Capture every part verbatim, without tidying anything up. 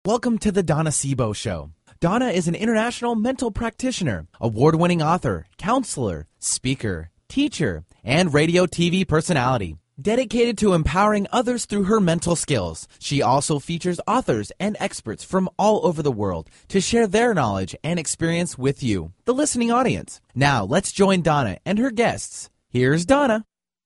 Welcome to the Donna Sebo Show. Donna is an international mental practitioner, award-winning author, counselor, speaker, teacher, and radio T V personality. Dedicated to empowering others through her mental skills, she also features authors and experts from all over the world to share their knowledge and experience with you, the listening audience. Now, let's join Donna and her guests. Here's Donna.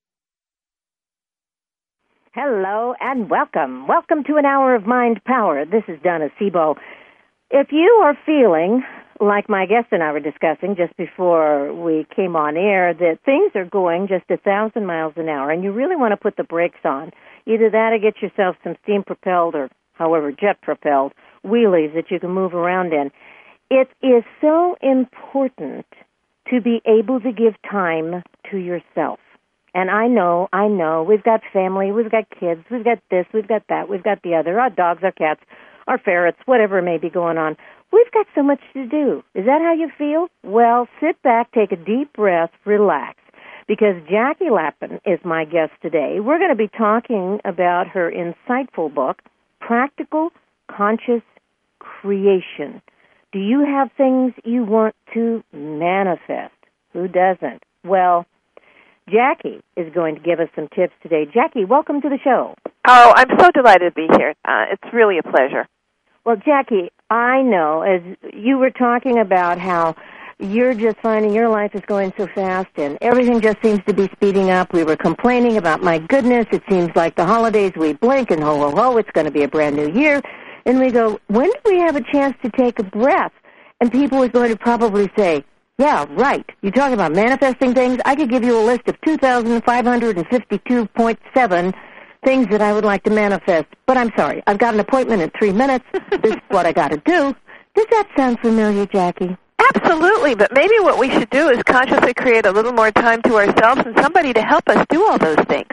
Hello and welcome. Welcome to an hour of mind power. This is Donna Sebo. If you are feeling, like my guest and I were discussing just before we came on air, that things are going just a thousand miles an hour and you really want to put the brakes on, either that or get yourself some steam-propelled or, however, jet-propelled wheelies that you can move around in. It is so important to be able to give time to yourself. And I know, I know, we've got family, we've got kids, we've got this, we've got that, we've got the other, our dogs, our cats, our ferrets, whatever may be going on. We've got so much to do. Is that how you feel? Well, sit back, take a deep breath, relax, because Jackie Lappin is my guest today. We're going to be talking about her insightful book, Practical Conscious Creation. Do you have things you want to manifest? Who doesn't? Well, Jackie is going to give us some tips today. Jackie, welcome to the show. Oh, I'm so delighted to be here. Uh, it's really a pleasure. Well, Jackie, I know, as you were talking about how you're just finding your life is going so fast and everything just seems to be speeding up. We were complaining about, my goodness, it seems like the holidays, we blink and ho, ho, ho, it's going to be a brand new year. And we go, when do we have a chance to take a breath? And people are going to probably say, yeah, right. You're talking about manifesting things. I could give you a list of two thousand five hundred fifty-two point seven things that I would like to manifest. But I'm sorry, I've got an appointment in three minutes. This is what I got to do. Does that sound familiar, Jackie? Absolutely, but maybe what we should do is consciously create a little more time to ourselves and somebody to help us do all those things.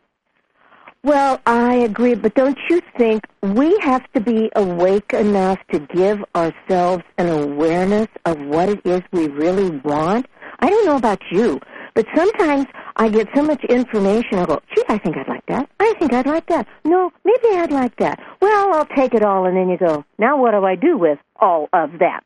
Well, I agree, but don't you think we have to be awake enough to give ourselves an awareness of what it is we really want? I don't know about you, but sometimes I get so much information, I go, gee, I think I'd like that. I think I'd like that. No, maybe I'd like that. Well, I'll take it all, and then you go, now what do I do with all of that?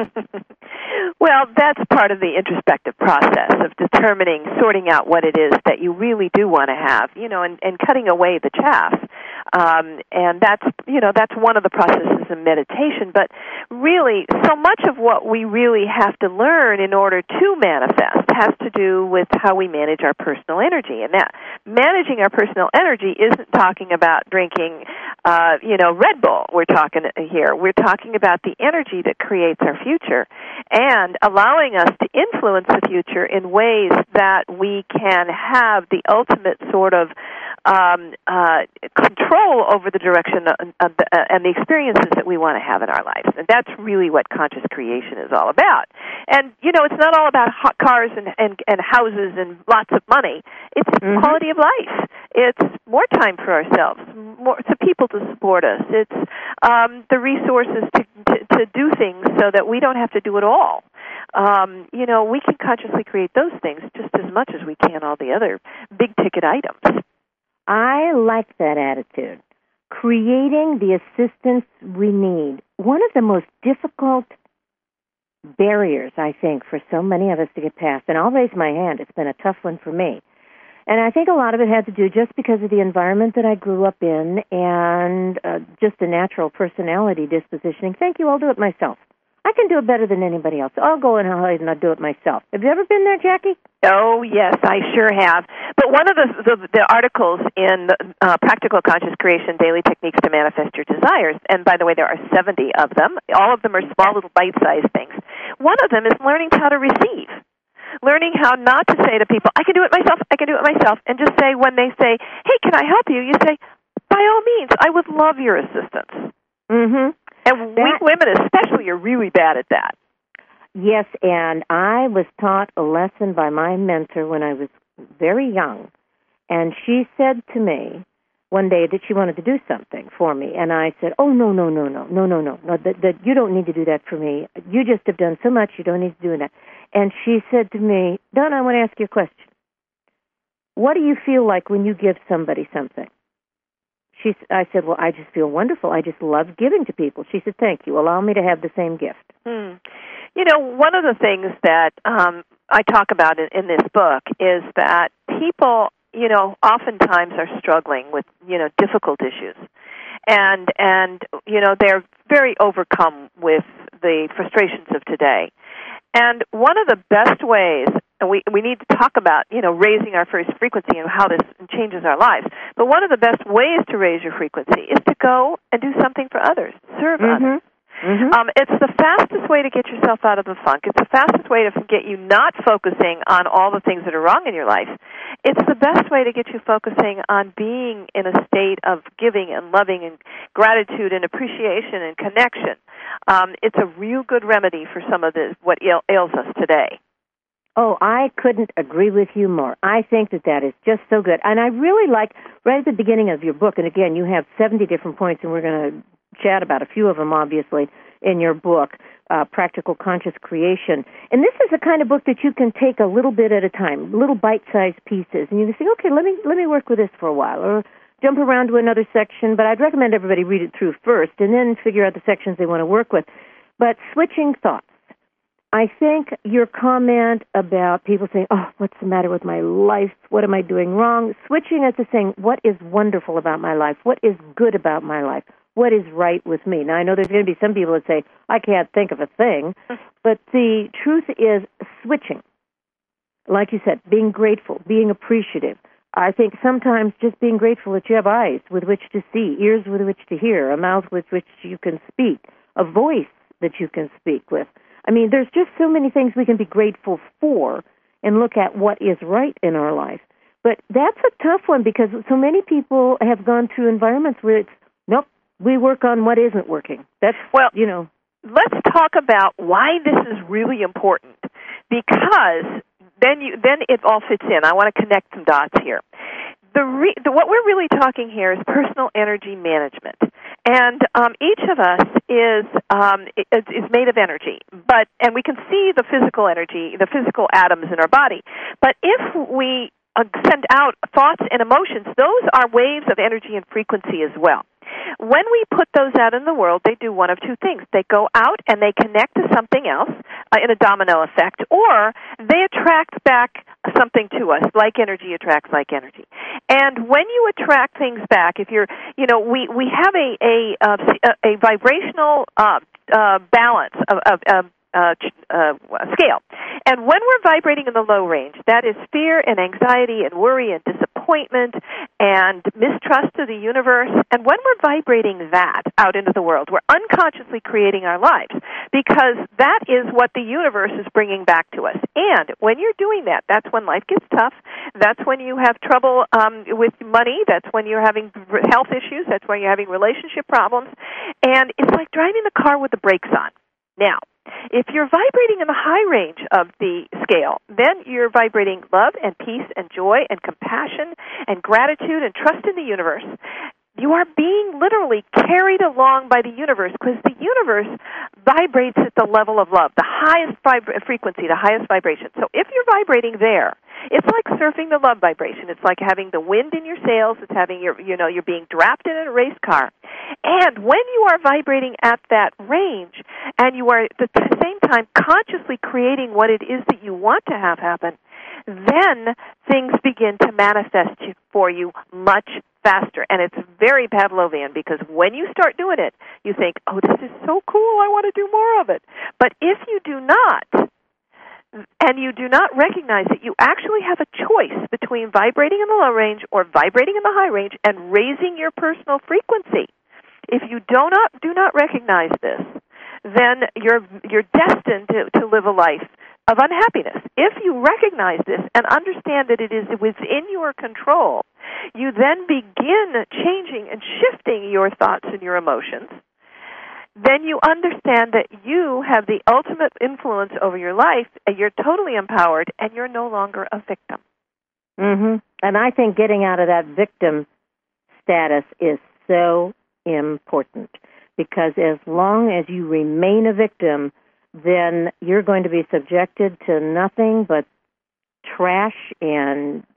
Well, that's part of the introspective process of determining, sorting out what it is that you really do want to have, you know, and, and cutting away the chaff. Um, and that's, you know, that's one of the processes of meditation. But really, so much of what we really have to learn in order to manifest has to do with how we manage our personal energy. And that managing our personal energy isn't talking about drinking, uh, you know, Red Bull. We're talking here. We're talking about the energy that creates our future and allowing us to influence the future in ways that we can have the ultimate sort of um, uh, control over the direction of, of the, uh, and the experiences that we want to have in our lives. And that's really what conscious creation is all about. And, you know, it's not all about hot cars and, and, and houses and lots of money. It's mm-hmm. quality of life. It's more time for ourselves, more to people to support us. It's um, the resources to, to, to do things so that we don't have to do it all. Um, you know, we can consciously create those things just as much as we can all the other big-ticket items. I like that attitude. Creating the assistance we need. One of the most difficult barriers, I think, for so many of us to get past, and I'll raise my hand, it's been a tough one for me. And I think a lot of it had to do just because of the environment that I grew up in and uh, just a natural personality dispositioning. Thank you, I'll do it myself. I can do it better than anybody else. I'll go in and I'll do it myself. Have you ever been there, Jackie? Oh, yes, I sure have. But one of the the, the articles in uh, Practical Conscious Creation, Daily Techniques to Manifest Your Desires, and by the way, there are seventy of them. All of them are small little bite-sized things. One of them is learning how to receive. Learning how not to say to people, I can do it myself, I can do it myself, and just say when they say, hey, can I help you? You say, by all means, I would love your assistance. Mm-hmm. And that, weak women especially are really bad at that. Yes, and I was taught a lesson by my mentor when I was very young, and she said to me one day that she wanted to do something for me, and I said, oh, no, no, no, no, no, no, no, no, that, that you don't need to do that for me. You just have done so much, you don't need to do that. And she said to me, Donna, I want to ask you a question. What do you feel like when you give somebody something? She, I said, well, I just feel wonderful. I just love giving to people. She said, thank you. Allow me to have the same gift. Hmm. You know, one of the things that um, I talk about in, in this book is that people, you know, oftentimes are struggling with, you know, difficult issues. And, and you know, they're very overcome with the frustrations of today. And one of the best ways, and we, we need to talk about, you know, raising our first frequency and how this changes our lives, but one of the best ways to raise your frequency is to go and do something for others, serve Mm-hmm. others. Mm-hmm. Um, it's the fastest way to get yourself out of the funk. It's the fastest way to get you not focusing on all the things that are wrong in your life. It's the best way to get you focusing on being in a state of giving and loving and gratitude and appreciation and connection. Um, it's a real good remedy for some of the, what ail, ails us today. Oh, I couldn't agree with you more. I think that that is just so good. And I really like, right at the beginning of your book, and again, you have seventy different points, and we're going to chat about a few of them, obviously, in your book, uh, Practical Conscious Creation. And this is the kind of book that you can take a little bit at a time, little bite-sized pieces, and you can say, okay, let me let me work with this for a while, or jump around to another section, but I'd recommend everybody read it through first and then figure out the sections they want to work with. But switching thoughts. I think your comment about people saying, oh, what's the matter with my life? What am I doing wrong? Switching it to saying, what is wonderful about my life? What is good about my life? What is right with me? Now, I know there's going to be some people that say, I can't think of a thing, but the truth is switching. Like you said, being grateful, being appreciative. I think sometimes just being grateful that you have eyes with which to see, ears with which to hear, a mouth with which you can speak, a voice that you can speak with. I mean, there's just so many things we can be grateful for and look at what is right in our life. But that's a tough one because so many people have gone through environments where it's, nope, we work on what isn't working. That's, well, you know. Let's talk about why this is really important, because then you then it all fits in. I want to connect some dots here. The, re, the what we're really talking here is personal energy management, and um, each of us is um, is, is made of energy, but and we can see the physical energy, the physical atoms in our body. But if we uh, send out thoughts and emotions, those are waves of energy and frequency as well. When we put those out in the world, they do one of two things. They go out and they connect to something else uh, in a domino effect, or they attract back something to us, like energy attracts like energy. And when you attract things back, if you're, you know, we, we have a a, uh, a vibrational uh, uh, balance of, of, of Uh, uh, scale. And when we're vibrating in the low range, that is fear and anxiety and worry and disappointment and mistrust of the universe. And when we're vibrating that out into the world, we're unconsciously creating our lives, because that is what the universe is bringing back to us. And when you're doing that, that's when life gets tough. That's when you have trouble um, with money. That's when you're having health issues. That's when you're having relationship problems. And it's like driving the car with the brakes on. Now, if you're vibrating in the high range of the scale, then you're vibrating love and peace and joy and compassion and gratitude and trust in the universe. You are being literally carried along by the universe, because the universe vibrates at the level of love, the highest vib- frequency, the highest vibration. So if you're vibrating there, it's like surfing the love vibration. It's like having the wind in your sails. It's having your, you know, you're being drafted in a race car. And when you are vibrating at that range, and you are at the same time consciously creating what it is that you want to have happen, then things begin to manifest for you much faster. And it's very Pavlovian, because when you start doing it, you think, oh, this is so cool, I want to do more of it. But if you do not, and you do not recognize that you actually have a choice between vibrating in the low range or vibrating in the high range and raising your personal frequency, if you do not do not recognize this, then you're you're destined to, to live a life of unhappiness. If you recognize this and understand that it is within your control, you then begin changing and shifting your thoughts and your emotions. Then you understand that you have the ultimate influence over your life, and you're totally empowered, and you're no longer a victim. Mm-hmm. And I think getting out of that victim status is so important, because as long as you remain a victim, then you're going to be subjected to nothing but trash and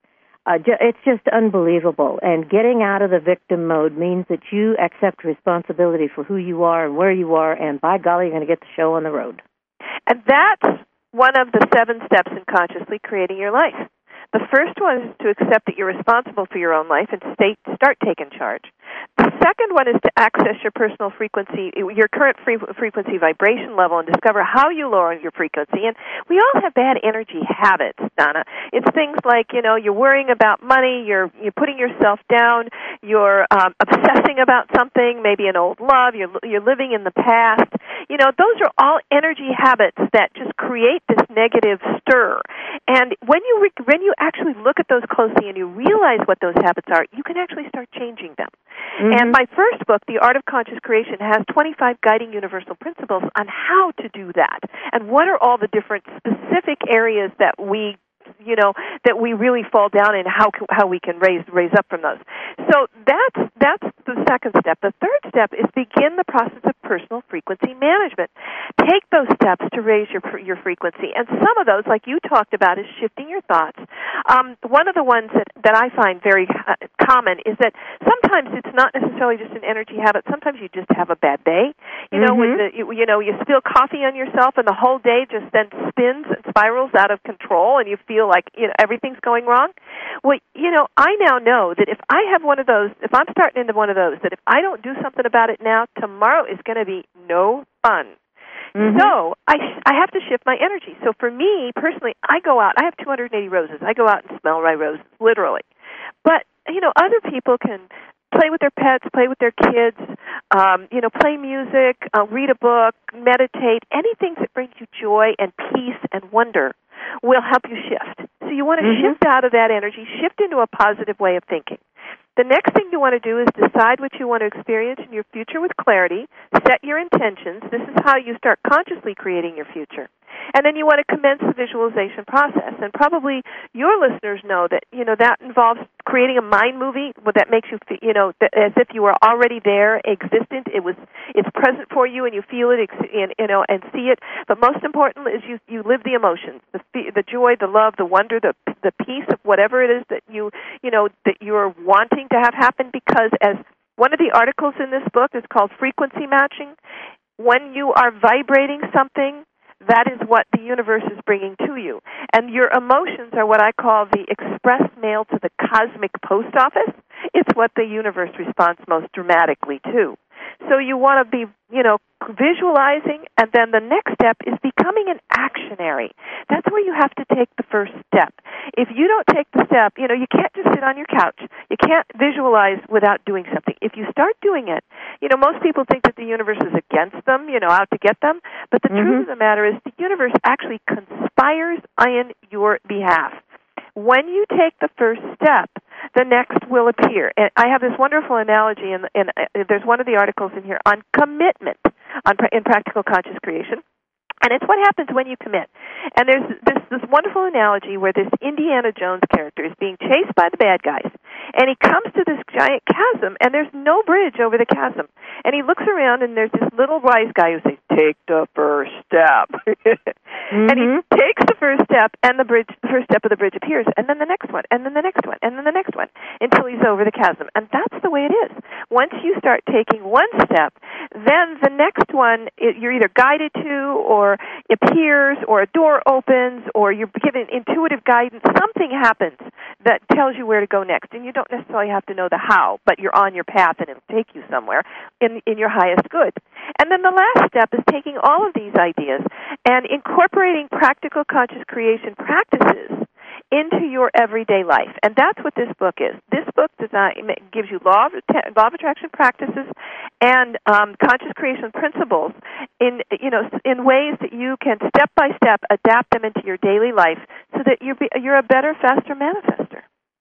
Uh, ju- it's just unbelievable. And getting out of the victim mode means that you accept responsibility for who you are and where you are, and by golly, you're going to get the show on the road. And that's one of the seven steps in consciously creating your life. The first one is to accept that you're responsible for your own life and state, start taking charge. The second one is to access your personal frequency, your current free, frequency vibration level, and discover how you lower your frequency. And we all have bad energy habits, Donna. It's things like, you know, you're worrying about money, you're you're putting yourself down, you're um, obsessing about something, maybe an old love, you're you're living in the past. You know, those are all energy habits that just create this negative stir. And when you re- when you actually look at those closely and you realize what those habits are, you can actually start changing them. Mm-hmm. And my first book, The Art of Conscious Creation, has twenty-five guiding universal principles on how to do that and what are all the different specific areas that we you know, that we really fall down in, how how we can raise raise up from those. So that's that's the second step. The third step is begin the process of personal frequency management. Take those steps to raise your your frequency, and some of those, like you talked about, is shifting your thoughts. Um, one of the ones that, that I find very uh, common is that sometimes it's not necessarily just an energy habit. Sometimes you just have a bad day. You know, mm-hmm. when the, you, you know you spill coffee on yourself, and the whole day just then spins and spirals out of control, and you feel like you know everything's going wrong. Well, you know, I now know that if I have one of those, if I'm starting into one of those, that if I don't do something about it now, tomorrow is going to be no fun. Mm-hmm. So I I have to shift my energy. So for me personally, I go out. I have two hundred eighty roses. I go out and smell my roses, literally. But you know, other people can play with their pets, play with their kids, um, you know, play music, uh, read a book, meditate. Anything that brings you joy and peace and wonder will help you shift. So you want to mm-hmm. shift out of that energy, shift into a positive way of thinking. The next thing you want to do is decide what you want to experience in your future with clarity, set your intentions. This is how you start consciously creating your future. And then you want to commence the visualization process. And probably your listeners know that, you know, that involves creating a mind movie that makes you, feel, you know, as if you were already there, existent. It was, it's present for you, and you feel it, and, you know, and see it. But most important is you, you live the emotions, the the joy, the love, the wonder, the the peace of whatever it is that you, you know, that you're wanting to have happen. Because as one of the articles in this book is called frequency matching, when you are vibrating something, that is what the universe is bringing to you. And your emotions are what I call the express mail to the cosmic post office. It's what the universe responds most dramatically to. So you want to be, you know, visualizing, and then the next step is becoming an actionary. That's where you have to take the first step. If you don't take the step, you know, you can't just sit on your couch. You can't visualize without doing something. If you start doing it, you know, most people think that the universe is against them, you know, out to get them. But the mm-hmm. truth of the matter is the universe actually conspires on your behalf. When you take the first step, the next will appear. And I have this wonderful analogy, and in, in, there's one of the articles in here on commitment on, in Practical Conscious Creation. And it's what happens when you commit. And there's this, this wonderful analogy where this Indiana Jones character is being chased by the bad guys. And he comes to this giant chasm, and there's no bridge over the chasm. And he looks around, and there's this little wise guy who says, "Take the first step." mm-hmm. And he takes the first step, and the bridge, the first step of the bridge appears, and then the next one, and then the next one, and then the next one, until he's over the chasm. And that's the way it is. Once you start taking one step, then the next one, it, you're either guided to, or appears, or a door opens, or you're given intuitive guidance. Something happens that tells you where to go next, and you don't necessarily have to know the how, but you're on your path, and it'll take you somewhere in in your highest good. And then the last step is taking all of these ideas and incorporating practical conscious creation practices into your everyday life. And that's what this book is. This book design, gives you law of, law of attraction practices and um, conscious creation principles in, you know, in ways that you can step by step adapt them into your daily life so that you're, you're a better, faster manifester.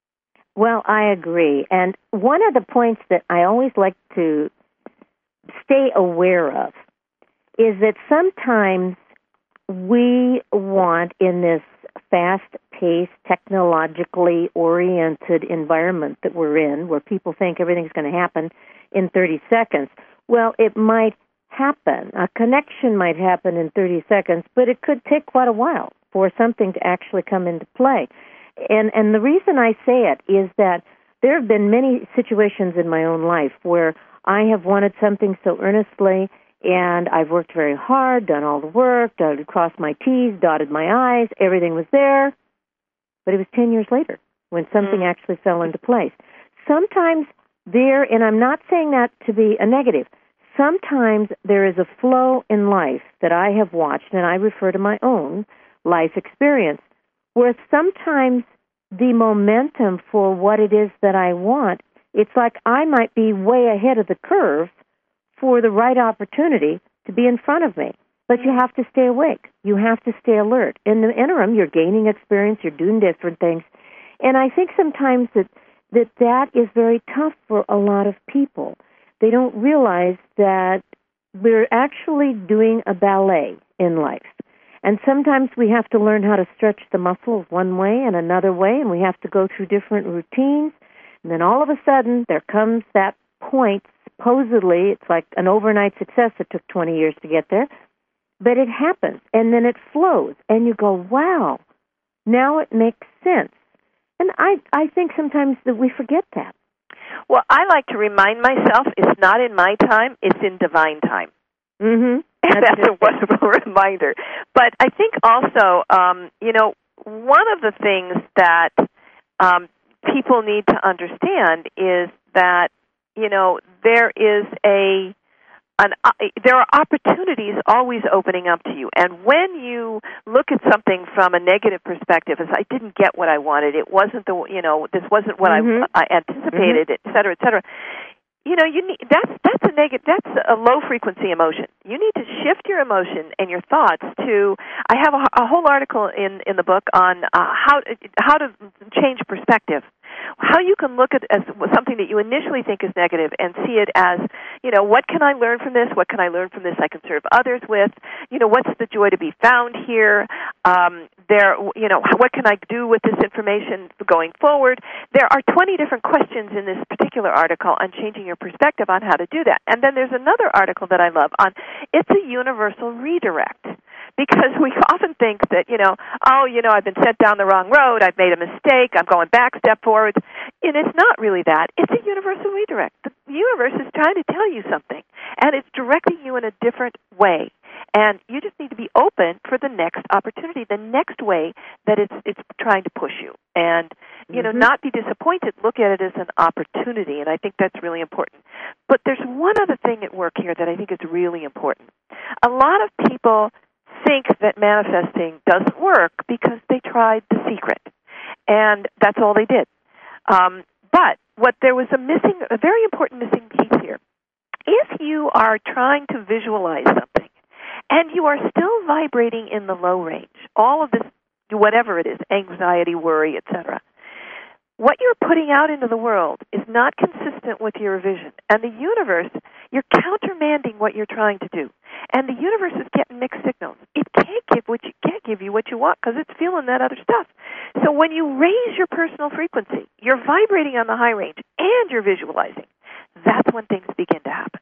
Well, I agree. And one of the points that I always like to stay aware of is that sometimes we want, in this fast-paced, technologically oriented environment that we're in, where people think everything's going to happen in thirty seconds, well, it might happen. A connection might happen in thirty seconds, but it could take quite a while for something to actually come into play. and and the reason I say it is that there have been many situations in my own life where I have wanted something so earnestly, and I've worked very hard, done all the work, done, crossed my T's, dotted my I's, everything was there, but it was ten years later when something mm. actually fell into place. Sometimes there, and I'm not saying that to be a negative, sometimes there is a flow in life that I have watched, and I refer to my own life experience, where sometimes the momentum for what it is that I want, it's like I might be way ahead of the curve for the right opportunity to be in front of me. But you have to stay awake. You have to stay alert. In the interim, you're gaining experience, you're doing different things. And I think sometimes that that, that is very tough for a lot of people. They don't realize that we're actually doing a ballet in life. And sometimes we have to learn how to stretch the muscles one way and another way, and we have to go through different routines. And then all of a sudden, there comes that point, supposedly, it's like an overnight success. It took twenty years to get there. But it happens, and then it flows, and you go, wow, now it makes sense. And I, I think sometimes that we forget that. Well, I like to remind myself it's not in my time, it's in divine time. Mm-hmm. That's, That's a wonderful reminder. But I think also, um, you know, one of the things that um, people need to understand is that, you know, there is a An, uh, there are opportunities always opening up to you. And when you look at something from a negative perspective, as I didn't get what I wanted, it wasn't the, you know, this wasn't what mm-hmm. I, I anticipated, mm-hmm. et cetera, et cetera. You know, you need that's that's a negative, that's a low frequency emotion. You need to shift your emotion and your thoughts to. I have a, a whole article in, in the book on uh, how how to change perspective. How you can look at as something that you initially think is negative and see it as, you know, what can I learn from this? What can I learn from this I can serve others with? You know, what's the joy to be found here? Um, there, you know, what can I do with this information going forward? There are twenty different questions in this particular article on changing your perspective on how to do that. And then there's another article that I love on, it's a universal redirect. Because we often think that, you know, oh, you know, I've been sent down the wrong road, I've made a mistake, I'm going back, step forward. And it's not really that. It's a universal redirect. The universe is trying to tell you something, and it's directing you in a different way. And you just need to be open for the next opportunity, the next way that it's it's trying to push you. And, you know, mm-hmm. not be disappointed. Look at it as an opportunity, and I think that's really important. But there's one other thing at work here that I think is really important. A lot of people think that manifesting doesn't work because they tried the secret, and that's all they did. Um, but what there was a missing, a very important missing piece here. If you are trying to visualize something, and you are still vibrating in the low range, all of this, whatever it is, anxiety, worry, et cetera, what you're putting out into the world is not consistent with your vision. And the universe, you're countermanding what you're trying to do. And the universe is getting mixed signals. It can't give what you can't give you what you want because it's feeling that other stuff. So when you raise your personal frequency, you're vibrating on the high range and you're visualizing. That's when things begin to happen.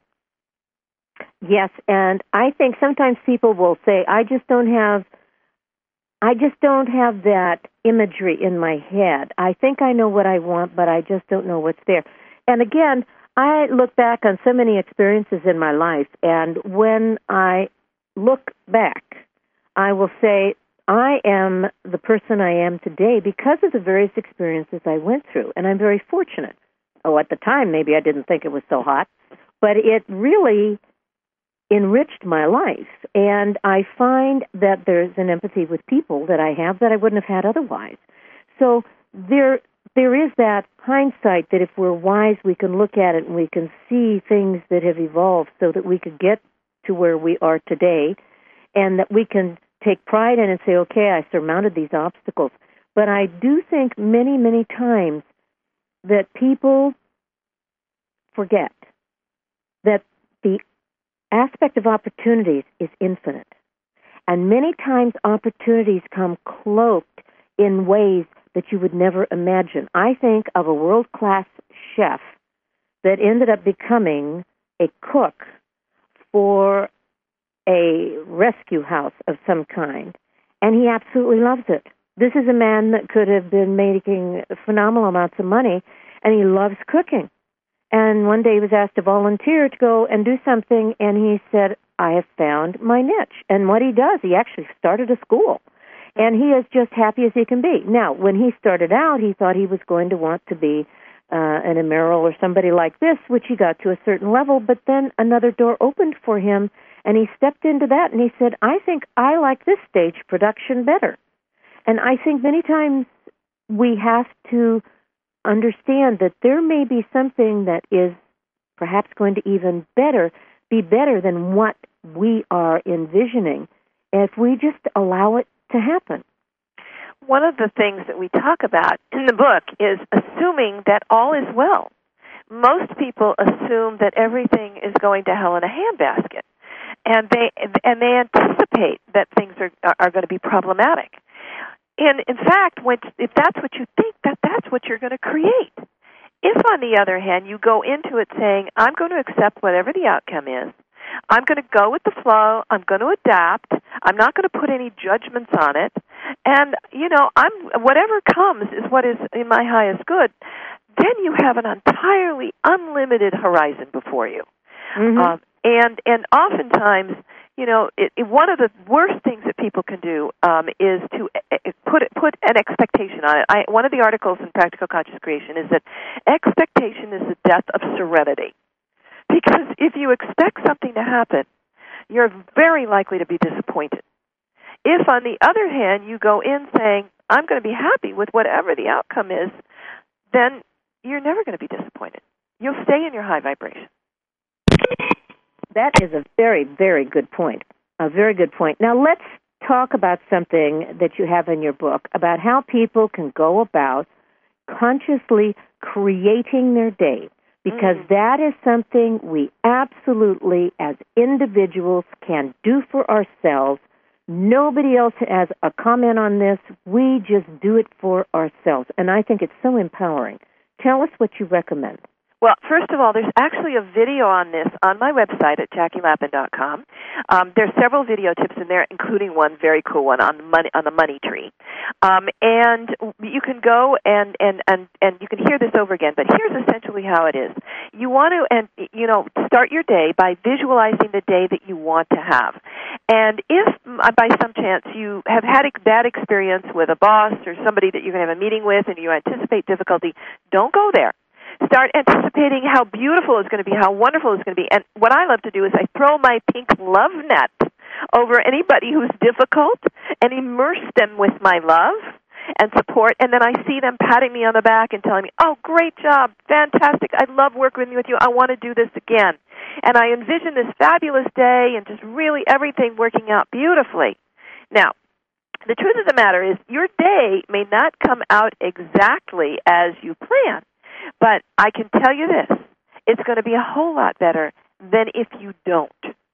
Yes, and I think sometimes people will say, I just don't have I just don't have that imagery in my head. I think I know what I want, but I just don't know what's there. And again, I look back on so many experiences in my life, and when I look back, I will say, I am the person I am today because of the various experiences I went through, and I'm very fortunate. Oh, at the time, maybe I didn't think it was so hot, but it really enriched my life, and I find that there's an empathy with people that I have that I wouldn't have had otherwise. So there there is that hindsight that if we're wise, we can look at it and we can see things that have evolved so that we could get to where we are today, and that we can take pride in and say, okay, I surmounted these obstacles. But I do think many, many times that people forget that the aspect of opportunities is infinite. And many times opportunities come cloaked in ways that you would never imagine. I think of a world-class chef that ended up becoming a cook for a rescue house of some kind, and he absolutely loves it. This is a man that could have been making phenomenal amounts of money, and he loves cooking. And one day he was asked to volunteer to go and do something, and he said, I have found my niche. And what he does, he actually started a school. And he is just happy as he can be. Now, when he started out, he thought he was going to want to be uh, an Emeril or somebody like this, which he got to a certain level, but then another door opened for him, and he stepped into that, and he said, I think I like this stage production better. And I think many times we have to understand that there may be something that is perhaps going to even better, be better than what we are envisioning if we just allow it to happen. One of the things that we talk about in the book is assuming that all is well. Most people assume that everything is going to hell in a handbasket, and they and they anticipate that things are are going to be problematic. And in fact, when, if that's what you think, that that's what you're going to create. If, on the other hand, you go into it saying, I'm going to accept whatever the outcome is, I'm going to go with the flow, I'm going to adapt, I'm not going to put any judgments on it, and, you know, I'm whatever comes is what is in my highest good, then you have an entirely unlimited horizon before you. Mm-hmm. Um, and and oftentimes, you know, it, it, one of the worst things that people can do um, is to uh, put put an expectation on it. I, one of the articles in Practical Conscious Creation is that expectation is the death of serenity. Because if you expect something to happen, you're very likely to be disappointed. If, on the other hand, you go in saying, I'm going to be happy with whatever the outcome is, then you're never going to be disappointed. You'll stay in your high vibration. That is a very, very good point. A very good point. Now, let's talk about something that you have in your book about how people can go about consciously creating their day, because mm. that is something we absolutely, as individuals, can do for ourselves. Nobody else has a comment on this. We just do it for ourselves, and I think it's so empowering. Tell us what you recommend. Well, first of all, there's actually a video on this on my website at Jackie Lapin dot com. Um, there's several video tips in there, including one very cool one on the money on the money tree. Um, and you can go and, and, and, and you can hear this over again. But here's essentially how it is: you want to, and you know, start your day by visualizing the day that you want to have. And if by some chance you have had a bad experience with a boss or somebody that you're going to have a meeting with, and you anticipate difficulty, don't go there. Start anticipating how beautiful it's going to be, how wonderful it's going to be. And what I love to do is I throw my pink love net over anybody who's difficult and immerse them with my love and support. And then I see them patting me on the back and telling me, oh, great job, fantastic, I love working with you, I want to do this again. And I envision this fabulous day and just really everything working out beautifully. Now, the truth of the matter is your day may not come out exactly as you plan. But I can tell you this, it's going to be a whole lot better than if you don't.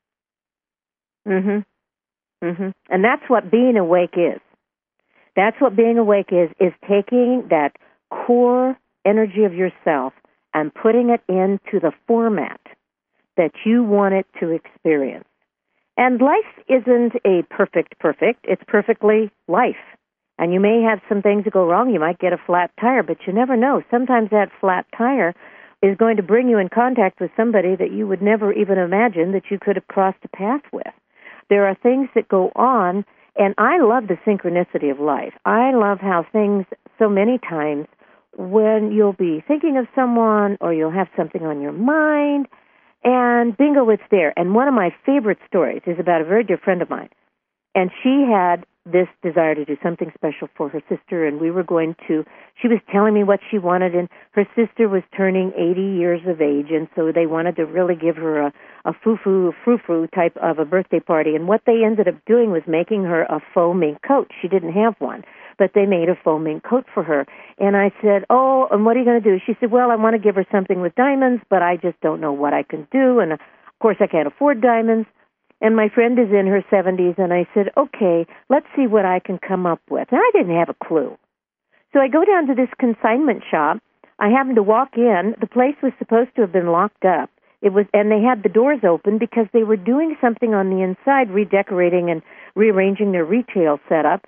Mhm. Mhm. And that's what being awake is. That's what being awake is, is taking that core energy of yourself and putting it into the format that you want it to experience. And life isn't a perfect perfect, it's perfectly life. And you may have some things that go wrong. You might get a flat tire, but you never know. Sometimes that flat tire is going to bring you in contact with somebody that you would never even imagine that you could have crossed a path with. There are things that go on, and I love the synchronicity of life. I love how things, so many times, when you'll be thinking of someone or you'll have something on your mind, and bingo, it's there. And one of my favorite stories is about a very dear friend of mine. And she had this desire to do something special for her sister, and we were going to, she was telling me what she wanted, and her sister was turning eighty years of age, and so they wanted to really give her a, a foo-foo, frou-frou type of a birthday party, and what they ended up doing was making her a faux mink coat. She didn't have one, but they made a faux mink coat for her, and I said, oh, and what are you going to do? She said, well, I want to give her something with diamonds, but I just don't know what I can do, and of course I can't afford diamonds. And my friend is in her seventies, and I said, okay, let's see what I can come up with. And I didn't have a clue. So I go down to this consignment shop. I happened to walk in. The place was supposed to have been locked up. It was, and they had the doors open because they were doing something on the inside, redecorating and rearranging their retail setup.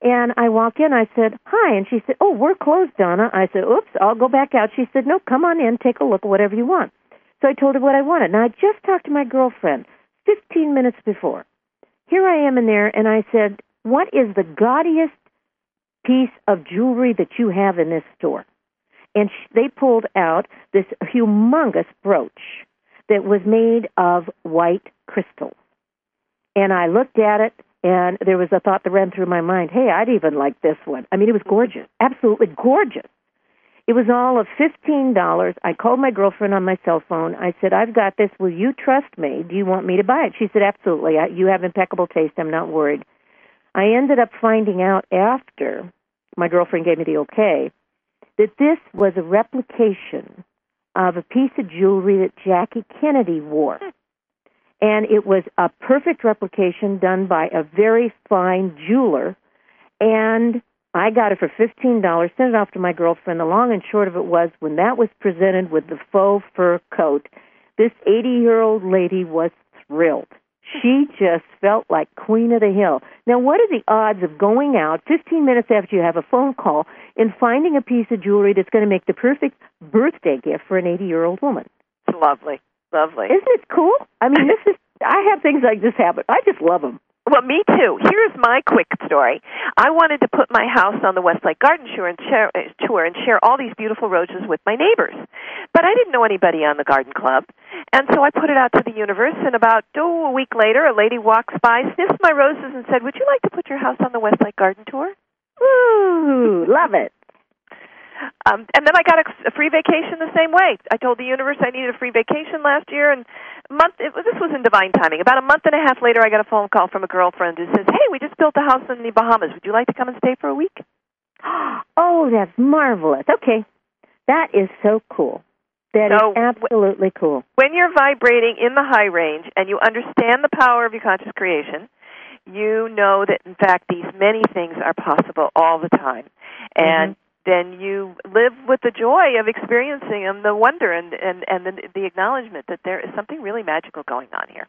And I walk in, I said, hi, and she said, oh, we're closed, Donna. I said, oops, I'll go back out. She said, no, come on in, take a look at whatever you want. So I told her what I wanted. Now, I just talked to my girlfriend fifteen minutes before. Here I am in there, and I said, what is the gaudiest piece of jewelry that you have in this store? And sh- they pulled out this humongous brooch that was made of white crystals. And I looked at it, and there was a thought that ran through my mind, hey, I'd even like this one. I mean, it was gorgeous, absolutely gorgeous. It was all of fifteen dollars. I called my girlfriend on my cell phone. I said, I've got this. Will you trust me? Do you want me to buy it? She said, absolutely. I, you have impeccable taste. I'm not worried. I ended up finding out after my girlfriend gave me the okay that this was a replication of a piece of jewelry that Jackie Kennedy wore. And it was a perfect replication done by a very fine jeweler. And I got it for fifteen dollars, sent it off to my girlfriend. The long and short of it was, when that was presented with the faux fur coat, this eighty-year-old lady was thrilled. She just felt like Queen of the Hill. Now, what are the odds of going out fifteen minutes after you have a phone call and finding a piece of jewelry that's going to make the perfect birthday gift for an eighty-year-old woman? It's lovely, lovely. Isn't it cool? I mean, this is, I have things like this happen. I just love them. Well, me too. Here's my quick story. I wanted to put my house on the Westlake Garden Tour and share, uh, tour and share all these beautiful roses with my neighbors. But I didn't know anybody on the garden club, and so I put it out to the universe, and about oh, a week later, a lady walks by, sniffs my roses, and said, would you like to put your house on the Westlake Garden Tour? Ooh, love it. Um, and then I got a, a free vacation the same way. I told the universe I needed a free vacation last year, and a month. It, this was in divine timing. About a month and a half later, I got a phone call from a girlfriend who says, hey, we just built a house in the Bahamas. Would you like to come and stay for a week? Oh, that's marvelous. Okay. That is so cool. That so is absolutely w- cool. When you're vibrating in the high range and you understand the power of your conscious creation, you know that, in fact, these many things are possible all the time. And mm-hmm. then you live with the joy of experiencing them, the wonder and, and, and the, the acknowledgement that there is something really magical going on here.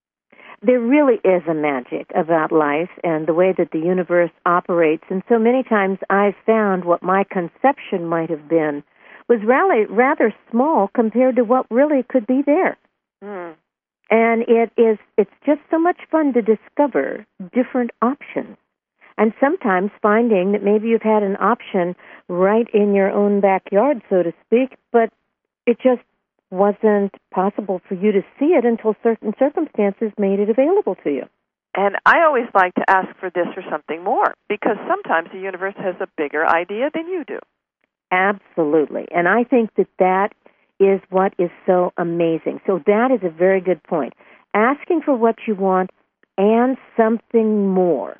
There really is a magic about life and the way that the universe operates. And so many times I've found what my conception might have been was really rather small compared to what really could be there. Mm. And it is, it's just so much fun to discover different options. And sometimes finding that maybe you've had an option right in your own backyard, so to speak, but it just wasn't possible for you to see it until certain circumstances made it available to you. And I always like to ask for this or something more, because sometimes the universe has a bigger idea than you do. Absolutely. And I think that that is what is so amazing. So that is a very good point. Asking for what you want and something more.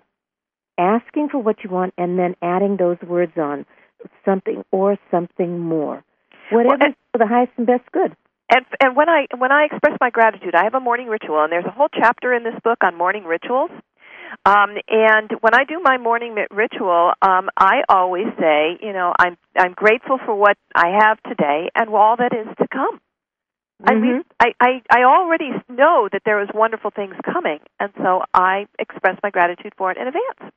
Asking for what you want and then adding those words on, something or something more. Whatever well, is for the highest and best good. And and when I when I express my gratitude, I have a morning ritual, and there's a whole chapter in this book on morning rituals. Um, and when I do my morning ritual, um, I always say, you know, I'm I'm grateful for what I have today and all that is to come. Mm-hmm. I mean, I, I, I already know that there is wonderful things coming, and so I express my gratitude for it in advance.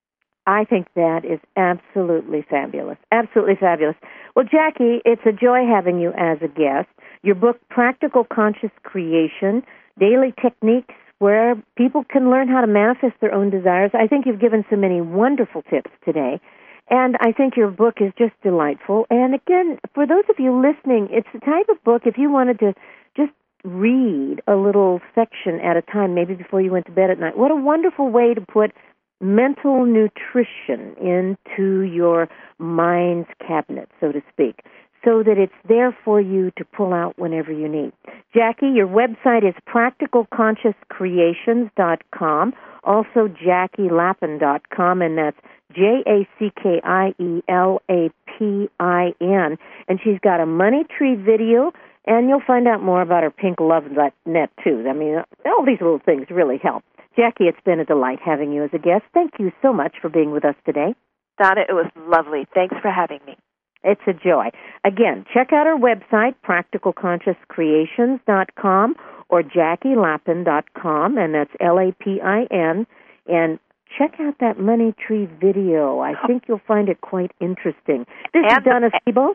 I think that is absolutely fabulous. Absolutely fabulous. Well, Jackie, it's a joy having you as a guest. Your book, Practical Conscious Creation, Daily Techniques where people can learn how to manifest their own desires. I think you've given so many wonderful tips today, and I think your book is just delightful. And again, for those of you listening, it's the type of book, if you wanted to just read a little section at a time, maybe before you went to bed at night, what a wonderful way to put mental nutrition into your mind's cabinet, so to speak, so that it's there for you to pull out whenever you need. Jackie, your website is practical conscious creations dot com, also jackie lapin dot com, and that's J A C K I E L A P I N. And she's got a money tree video, and you'll find out more about her pink love dot net, too. I mean, all these little things really help. Jackie, it's been a delight having you as a guest. Thank you so much for being with us today. Donna, it was lovely. Thanks for having me. It's a joy. Again, check out our website, practical conscious creations dot com or jackie lapin dot com, and that's L A P I N, and check out that Money Tree video. I think you'll find it quite interesting. This and is Donna the, Sebo.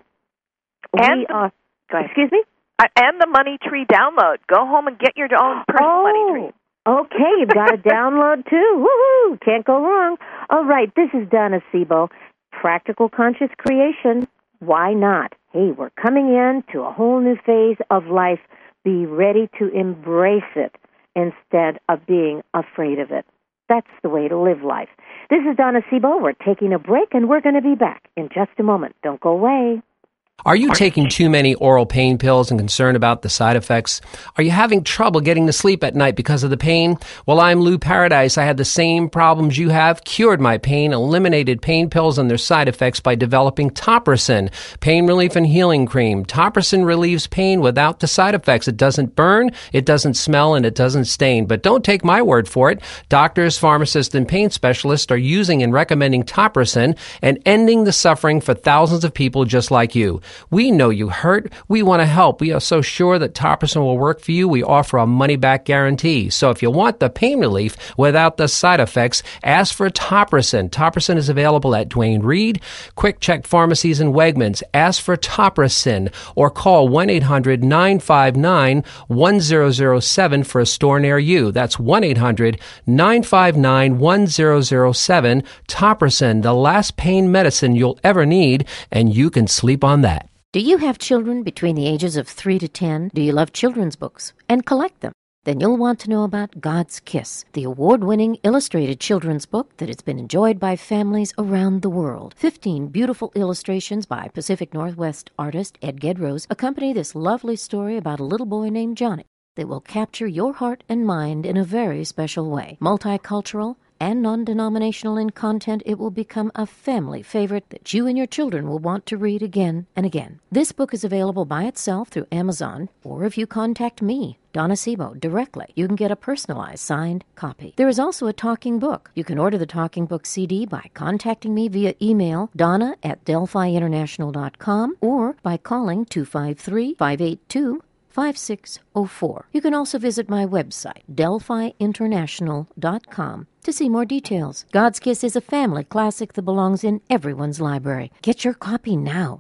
And we the, are, go ahead. Excuse me? Uh, and the Money Tree download. Go home and get your own personal oh, Money Tree. Okay, you've got a download too. Woohoo! Can't go wrong. All right, this is Donna Sebo. Practical Conscious Creation. Why not? Hey, we're coming in to a whole new phase of life. Be ready to embrace it instead of being afraid of it. That's the way to live life. This is Donna Sebo. We're taking a break, and we're going to be back in just a moment. Don't go away. Are you taking too many oral pain pills and concerned about the side effects? Are you having trouble getting to sleep at night because of the pain? Well, I'm Lou Paradise. I had the same problems you have, cured my pain, eliminated pain pills and their side effects by developing Topricin, pain relief and healing cream. Topricin relieves pain without the side effects. It doesn't burn, it doesn't smell, and it doesn't stain. But don't take my word for it. Doctors, pharmacists, and pain specialists are using and recommending Topricin and ending the suffering for thousands of people just like you. We know you hurt. We want to help. We are so sure that Topricin will work for you. We offer a money-back guarantee. So if you want the pain relief without the side effects, ask for Topricin. Topricin is available at Duane Reade, Quick Check Pharmacies, and Wegmans. Ask for Topricin or call one eight hundred nine five nine one zero zero seven for a store near you. That's one eight hundred nine five nine one zero zero seven. Topricin, the last pain medicine you'll ever need, and you can sleep on that. Do you have children between the ages of three to ten? Do you love children's books and collect them? Then you'll want to know about God's Kiss, the award-winning illustrated children's book that has been enjoyed by families around the world. Fifteen beautiful illustrations by Pacific Northwest artist Ed Gedrose accompany this lovely story about a little boy named Johnny that will capture your heart and mind in a very special way. Multicultural and non-denominational in content, it will become a family favorite that you and your children will want to read again and again. This book is available by itself through Amazon, or if you contact me, Donna Sebo, directly, you can get a personalized signed copy. There is also a talking book. You can order the talking book C D by contacting me via email, donna at delphi international dot com, or by calling two five three, five eight two, five six zero four. You can also visit my website, delphi international dot com, to see more details. God's Kiss is a family classic that belongs in everyone's library. Get your copy now.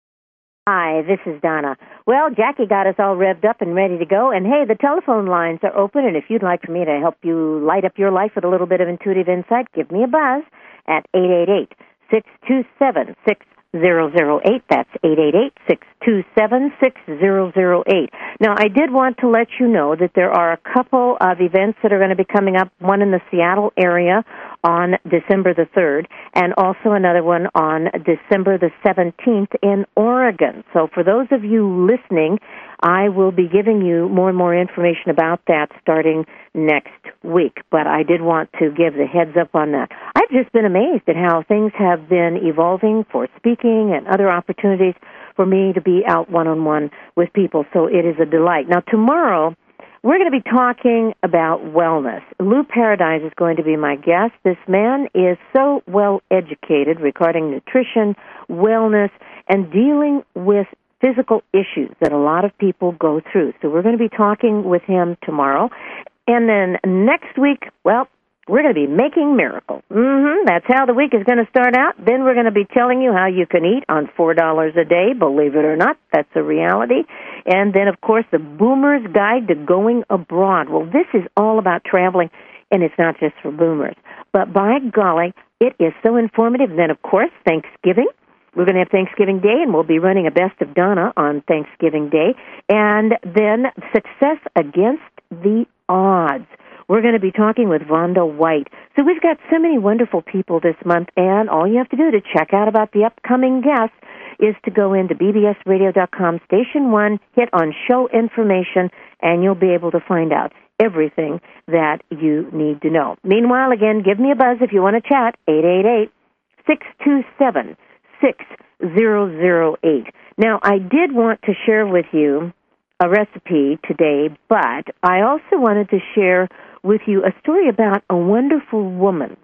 Hi, this is Donna. Well, Jackie got us all revved up and ready to go. And hey, the telephone lines are open, and if you'd like for me to help you light up your life with a little bit of intuitive insight, give me a buzz at eight eight eight, six two seven, six zero zero eight. That's eight eight eight, six two seven, six zero zero eight. Now, I did want to let you know that there are a couple of events that are going to be coming up, one in the Seattle area on December the third, and also another one on December the seventeenth in Oregon. So for those of you listening, I will be giving you more and more information about that starting next week. But I did want to give the heads up on that. I've just been amazed at how things have been evolving for speaking and other opportunities for me to be out one-on-one with people. So it is a delight. Now, tomorrow, we're going to be talking about wellness. Lou Paradise is going to be my guest. This man is so well educated regarding nutrition, wellness, and dealing with physical issues that a lot of people go through. So we're going to be talking with him tomorrow. And then next week, well, we're going to be making miracles. Mm-hmm. That's how the week is going to start out. Then we're going to be telling you how you can eat on four dollars a day. Believe it or not, that's a reality. And then, of course, the Boomer's Guide to Going Abroad. Well, this is all about traveling, and it's not just for boomers. But by golly, it is so informative. And then, of course, Thanksgiving. We're going to have Thanksgiving Day, and we'll be running a Best of Donna on Thanksgiving Day. And then Success Against the Odds. We're going to be talking with Vonda White. So we've got so many wonderful people this month, and all you have to do to check out about the upcoming guests is to go into b b s radio dot com, Station one, hit on Show Information, and you'll be able to find out everything that you need to know. Meanwhile, again, give me a buzz if you want to chat, eight eight eight, six two seven, six zero zero eight. Now, I did want to share with you a recipe today, but I also wanted to share with you a story about a wonderful woman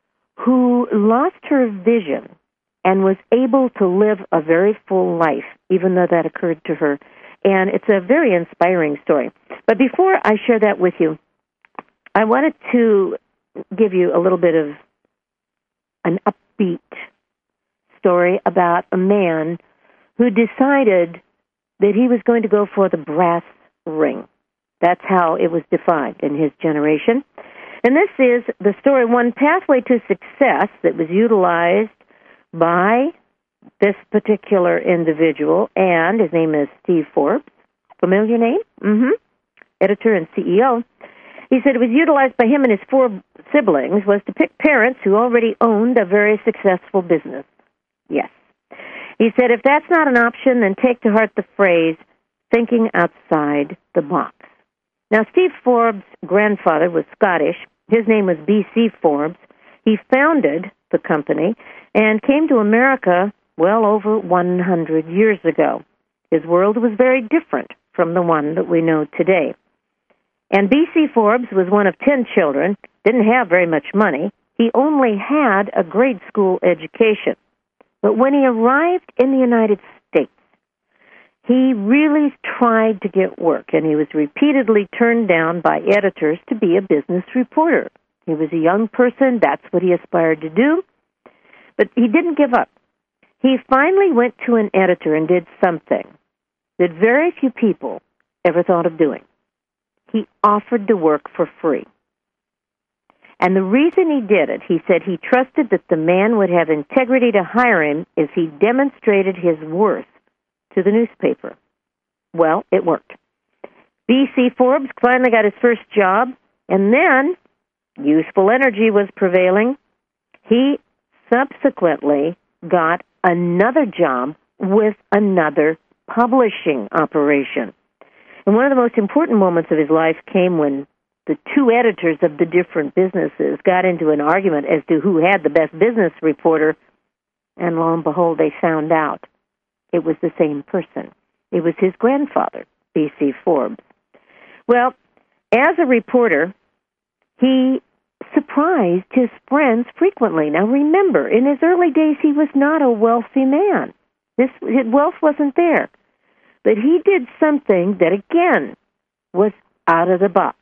who lost her vision and was able to live a very full life, even though that occurred to her. And it's a very inspiring story. But before I share that with you, I wanted to give you a little bit of an upbeat story about a man who decided that he was going to go for the brass ring. That's how it was defined in his generation. And this is the story, one pathway to success that was utilized by this particular individual, and his name is Steve Forbes. Familiar name? Mm-hmm. Editor and C E O. He said it was utilized by him and his four siblings was to pick parents who already owned a very successful business. Yes. He said, if that's not an option, then take to heart the phrase, thinking outside the box. Now, Steve Forbes' grandfather was Scottish. His name was B C Forbes. He founded the company and came to America well over one hundred years ago. His world was very different from the one that we know today. And B C Forbes was one of ten children, didn't have very much money. He only had a grade school education. But when he arrived in the United States, he really tried to get work, and he was repeatedly turned down by editors to be a business reporter. He was a young person. That's what he aspired to do. But he didn't give up. He finally went to an editor and did something that very few people ever thought of doing. He offered to work for free. And the reason he did it, he said he trusted that the man would have integrity to hire him if he demonstrated his worth to the newspaper. Well, it worked. B C Forbes finally got his first job, and then youthful energy was prevailing. He subsequently got another job with another publishing operation. And one of the most important moments of his life came when the two editors of the different businesses got into an argument as to who had the best business reporter, and lo and behold, they found out it was the same person. It was his grandfather, B C Forbes. Well, as a reporter, he surprised his friends frequently. Now remember, in his early days, he was not a wealthy man. This, his wealth wasn't there. But he did something that, again, was out of the box.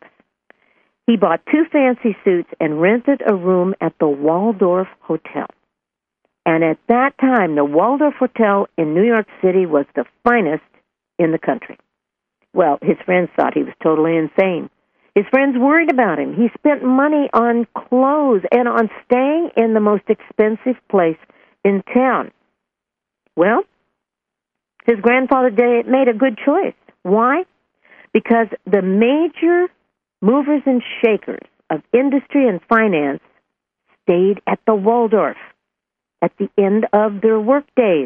He bought two fancy suits and rented a room at the Waldorf Hotel. And at that time, the Waldorf Hotel in New York City was the finest in the country. Well, his friends thought he was totally insane. His friends worried about him. He spent money on clothes and on staying in the most expensive place in town. Well, his grandfather did, made a good choice. Why? Because the major movers and shakers of industry and finance stayed at the Waldorf at the end of their work days.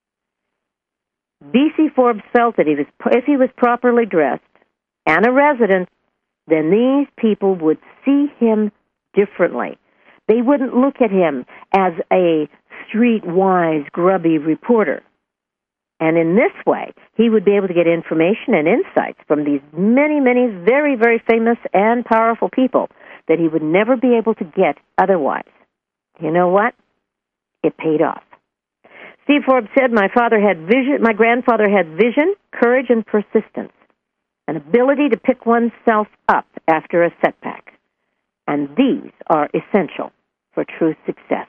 B C Forbes felt that he was, if he was properly dressed and a resident, then these people would see him differently. They wouldn't look at him as a street-wise, grubby reporter. And in this way, he would be able to get information and insights from these many, many very, very famous and powerful people that he would never be able to get otherwise. You know what? It paid off. Steve Forbes said, my father had vision, my grandfather had vision, courage, and persistence, an ability to pick oneself up after a setback. And these are essential for true success.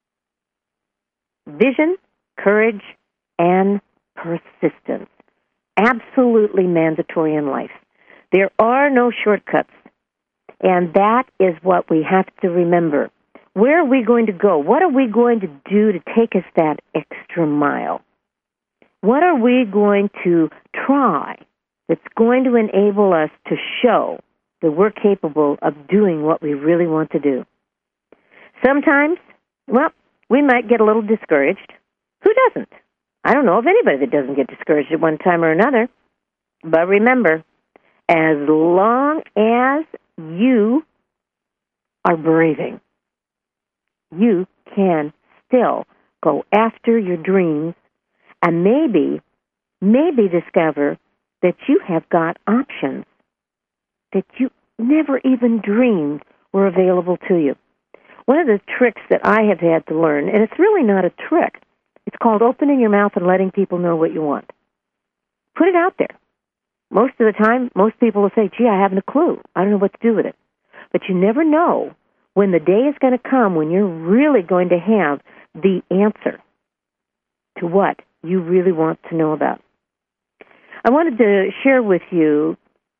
Vision, courage, and persistence. Absolutely mandatory in life. There are no shortcuts. And that is what we have to remember. Where are we going to go? What are we going to do to take us that extra mile? What are we going to try that's going to enable us to show that we're capable of doing what we really want to do? Sometimes, well, we might get a little discouraged. Who doesn't? I don't know of anybody that doesn't get discouraged at one time or another. But remember, as long as you are breathing, you can still go after your dreams and maybe, maybe discover that you have got options that you never even dreamed were available to you. One of the tricks that I have had to learn, and it's really not a trick, it's called opening your mouth and letting people know what you want. Put it out there. Most of the time, most people will say, gee, I haven't a clue. I don't know what to do with it. But you never know when the day is going to come when you're really going to have the answer to what you really want to know about. I wanted to share with you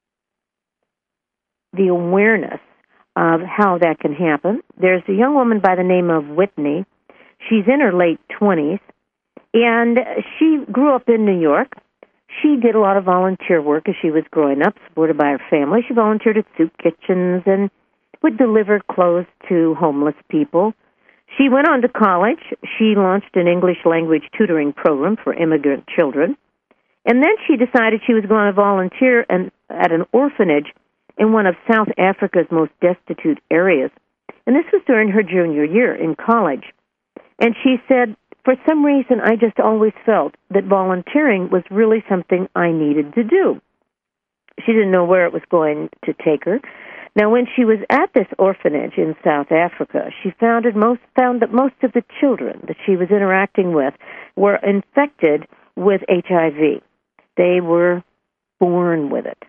the awareness of how that can happen. There's a young woman by the name of Whitney. She's in her late twenties, and she grew up in New York. She did a lot of volunteer work as she was growing up, supported by her family. She volunteered at soup kitchens and would deliver clothes to homeless people. She went on to college. She launched an English language tutoring program for immigrant children. And then she decided she was going to volunteer an, at an orphanage in one of South Africa's most destitute areas. And this was during her junior year in college. And she said, for some reason, I just always felt that volunteering was really something I needed to do. She didn't know where it was going to take her. Now, when she was at this orphanage in South Africa, she found, it most, found that most of the children that she was interacting with were infected with H I V. They were born with it.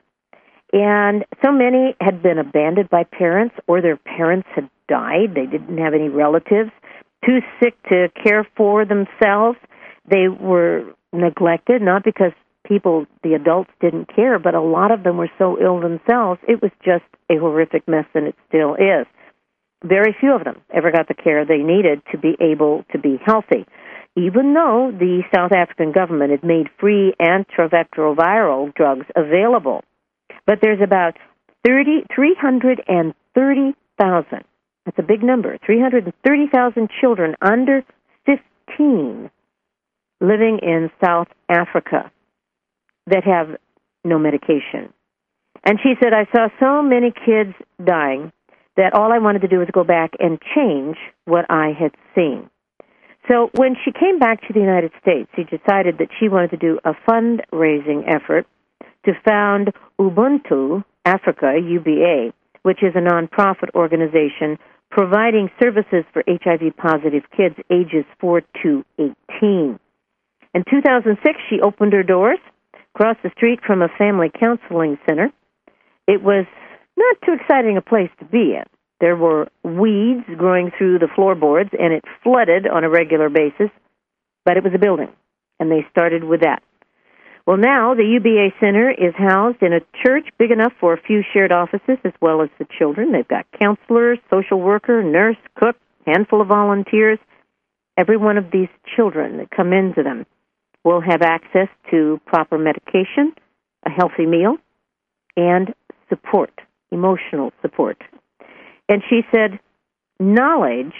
And so many had been abandoned by parents, or their parents had died. They didn't have any relatives, too sick to care for themselves. They were neglected, not because people, the adults, didn't care, but a lot of them were so ill themselves, it was just a horrific mess, and it still is. Very few of them ever got the care they needed to be able to be healthy, even though the South African government had made free antiretroviral drugs available. But there's about thirty, three hundred thirty thousand, that's a big number, three hundred thirty thousand children under fifteen living in South Africa that have no medication. And she said, I saw so many kids dying that all I wanted to do was go back and change what I had seen. So when she came back to the United States, she decided that she wanted to do a fundraising effort to found Ubuntu Africa, U B A, which is a nonprofit organization providing services for H I V-positive kids ages four to eighteen. In two thousand six, she opened her doors across the street from a family counseling center. It was not too exciting a place to be in. There were weeds growing through the floorboards, and it flooded on a regular basis, but it was a building, and they started with that. Well, now the U B A Center is housed in a church big enough for a few shared offices as well as the children. They've got counselors, social worker, nurse, cook, handful of volunteers. Every one of these children that come into them will have access to proper medication, a healthy meal, and support, emotional support. And she said, knowledge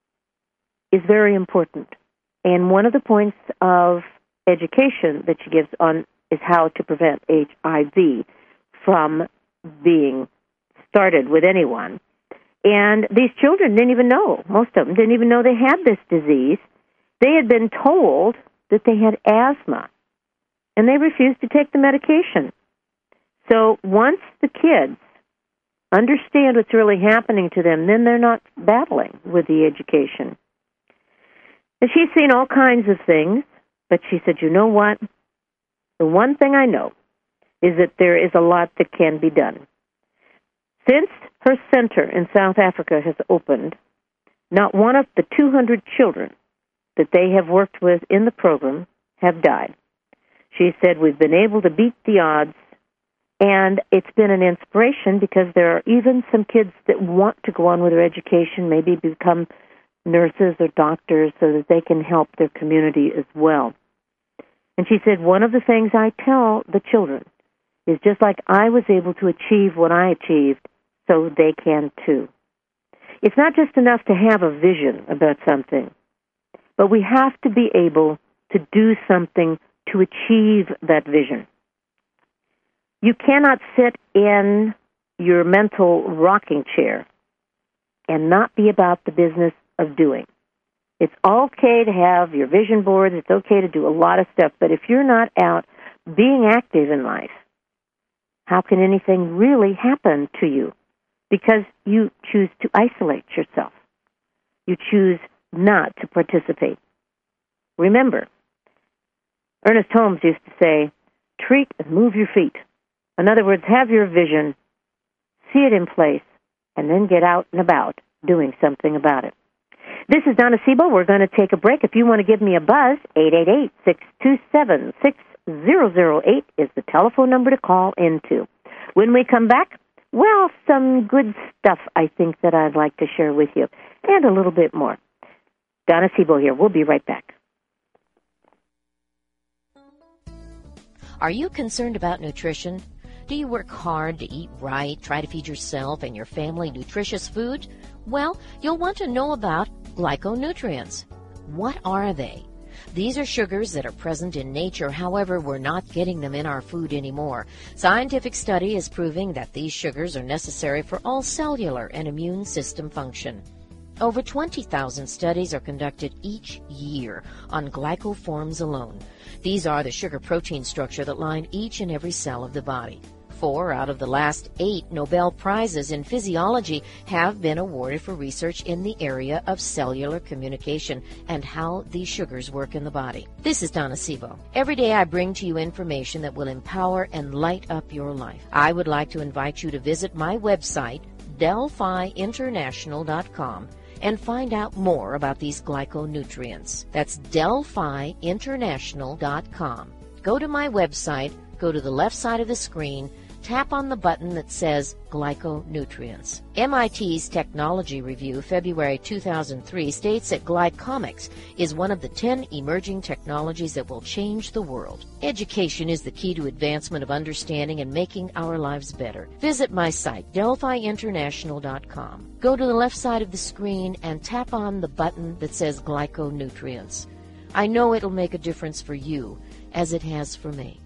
is very important. And one of the points of education that she gives on is how to prevent H I V from being started with anyone. And these children didn't even know, most of them didn't even know they had this disease. They had been told that they had asthma, and they refused to take the medication. So once the kids understand what's really happening to them, then they're not battling with the education. And she's seen all kinds of things, but she said, you know what? The one thing I know is that there is a lot that can be done. Since her center in South Africa has opened, not one of the two hundred children that they have worked with in the program have died. She said, we've been able to beat the odds, and it's been an inspiration because there are even some kids that want to go on with their education, maybe become nurses or doctors so that they can help their community as well. And she said, one of the things I tell the children is just like I was able to achieve what I achieved, so they can too. It's not just enough to have a vision about something, but we have to be able to do something to achieve that vision. You cannot sit in your mental rocking chair and not be about the business of doing. It's okay to have your vision boards. It's okay to do a lot of stuff. But if you're not out being active in life, how can anything really happen to you? Because you choose to isolate yourself. You choose not to participate. Remember, Ernest Holmes used to say, treat and move your feet. In other words, have your vision, see it in place, and then get out and about doing something about it. This is Donna Sebo. We're going to take a break. If you want to give me a buzz, eight eight eight, six two seven, six zero zero eight is the telephone number to call into. When we come back, well, some good stuff I think that I'd like to share with you, and a little bit more. Donna Sebo here. We'll be right back. Are you concerned about nutrition? Do you work hard to eat right, try to feed yourself and your family nutritious food? Well, you'll want to know about glyconutrients. What are they? These are sugars that are present in nature, however, we're not getting them in our food anymore. Scientific study is proving that these sugars are necessary for all cellular and immune system function. Over twenty thousand studies are conducted each year on glycoforms alone. These are the sugar-protein structure that line each and every cell of the body. Four out of the last eight Nobel Prizes in physiology have been awarded for research in the area of cellular communication and how these sugars work in the body. This is Donna Sebo. Every day I bring to you information that will empower and light up your life. I would like to invite you to visit my website, Delphi International dot com, and find out more about these glyconutrients. That's Delphi International dot com. Go to my website, go to the left side of the screen, tap on the button that says Glyconutrients. M I T's Technology Review, February two thousand three, states that glycomics is one of the ten emerging technologies that will change the world. Education is the key to advancement of understanding and making our lives better. Visit my site, Delphi International dot com. Go to the left side of the screen and tap on the button that says Glyconutrients. I know it'll make a difference for you, as it has for me.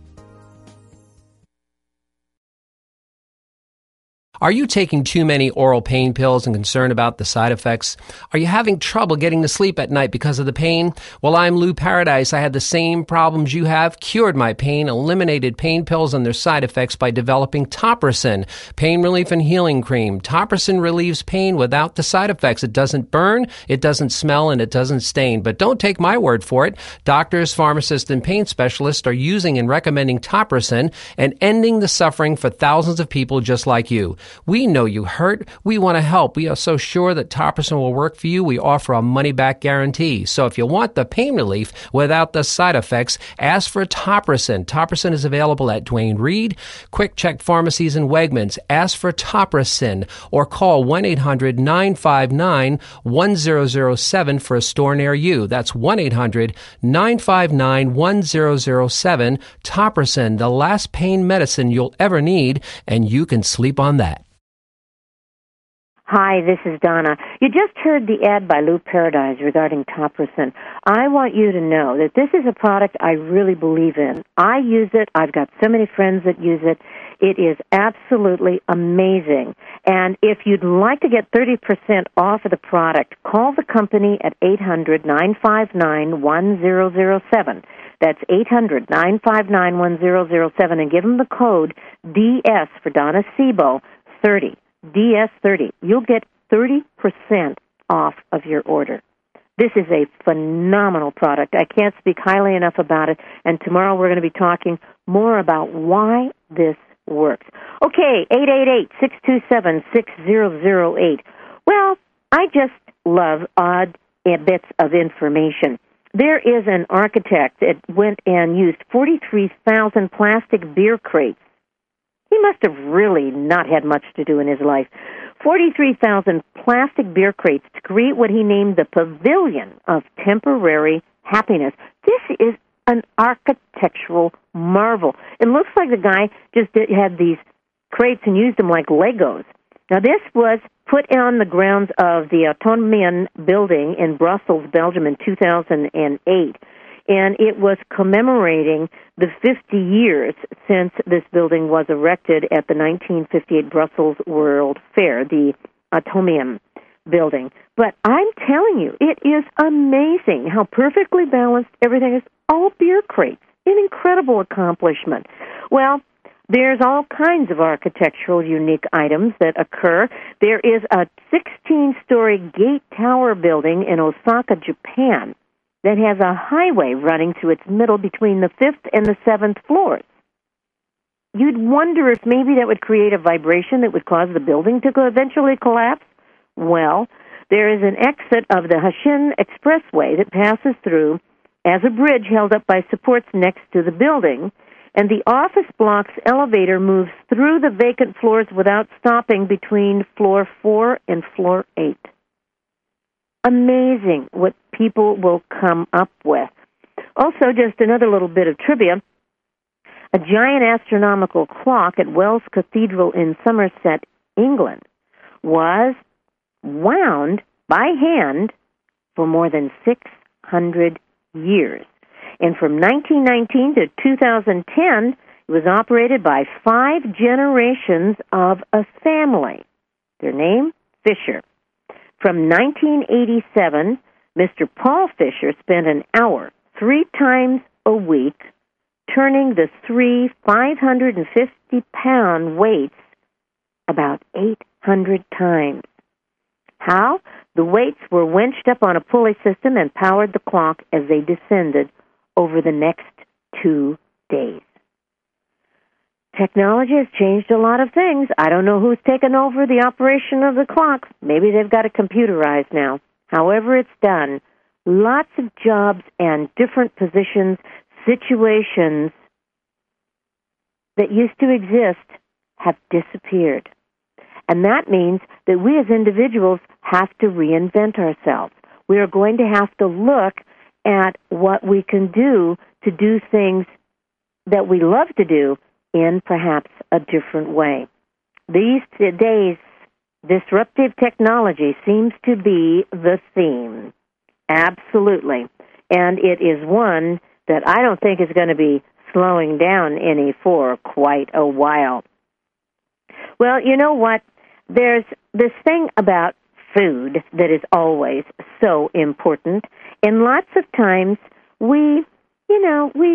Are you taking too many oral pain pills and concerned about the side effects? Are you having trouble getting to sleep at night because of the pain? Well, I'm Lou Paradise. I had the same problems you have, cured my pain, eliminated pain pills and their side effects by developing Topricin, pain relief and healing cream. Topricin relieves pain without the side effects. It doesn't burn, it doesn't smell, and it doesn't stain. But don't take my word for it. Doctors, pharmacists, and pain specialists are using and recommending Topricin and ending the suffering for thousands of people just like you. We know you hurt. We want to help. We are so sure that Topricin will work for you. We offer a money-back guarantee. So if you want the pain relief without the side effects, ask for Topricin. Topricin is available at Duane Reade, Quick Check Pharmacies, and Wegmans. Ask for Topricin or call one eight hundred nine five nine one zero zero seven for a store near you. That's one eight hundred nine five nine one zero zero seven. Topricin, the last pain medicine you'll ever need, and you can sleep on that. Hi, this is Donna. You just heard the ad by Lou Paradise regarding Topricin. I want you to know that this is a product I really believe in. I use it. I've got so many friends that use it. It is absolutely amazing. And if you'd like to get thirty percent off of the product, call the company at eight hundred nine five nine one zero zero seven. That's eight hundred nine five nine one zero zero seven, and give them the code D S for Donna Sebo thirty. D S thirty. You'll get thirty percent off of your order. This is a phenomenal product. I can't speak highly enough about it, and tomorrow we're going to be talking more about why this works. Okay, eight eight eight, six two seven, six zero zero eight. Well, I just love odd bits of information. There is an architect that went and used forty-three thousand plastic beer crates. He must have really not had much to do in his life. forty-three thousand plastic beer crates to create what he named the Pavilion of Temporary Happiness. This is an architectural marvel. It looks like the guy just did, had these crates and used them like Legos. Now, this was put on the grounds of the Atomium building in Brussels, Belgium in two thousand eight. And it was commemorating the fifty years since this building was erected at the nineteen fifty-eight Brussels World Fair, the Atomium building. But I'm telling you, it is amazing how perfectly balanced everything is. All beer crates. An incredible accomplishment. Well, there's all kinds of architectural unique items that occur. There is a sixteen-story gate tower building in Osaka, Japan, that has a highway running through its middle between the fifth and the seventh floors. You'd wonder if maybe that would create a vibration that would cause the building to go eventually collapse. Well, There is an exit of the Hanshin Expressway that passes through as a bridge held up by supports next to the building, and the office block's elevator moves through the vacant floors without stopping between floor four and floor eight. Amazing what people will come up with. Also, just another little bit of trivia. A giant astronomical clock at Wells Cathedral in Somerset, England, was wound by hand for more than six hundred years. And from nineteen nineteen to two thousand ten, it was operated by five generations of a family. Their name, Fisher. From nineteen eighty-seven, Mister Paul Fisher spent an hour, three times a week, turning the three five hundred fifty pound weights about eight hundred times. How? The weights were winched up on a pulley system and powered the clock as they descended over the next two days. Technology has changed a lot of things. I don't know who's taken over the operation of the clock. Maybe they've got it computerized now. However it's done, lots of jobs and different positions, situations that used to exist have disappeared. And that means that we as individuals have to reinvent ourselves. We are going to have to look at what we can do to do things that we love to do in perhaps a different way. These days, disruptive technology seems to be the theme. Absolutely. And it is one that I don't think is going to be slowing down any for quite a while. Well, you know what? There's this thing about food that is always so important. And lots of times we, you know, we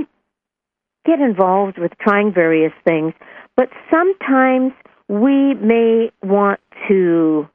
get involved with trying various things, but sometimes we may want to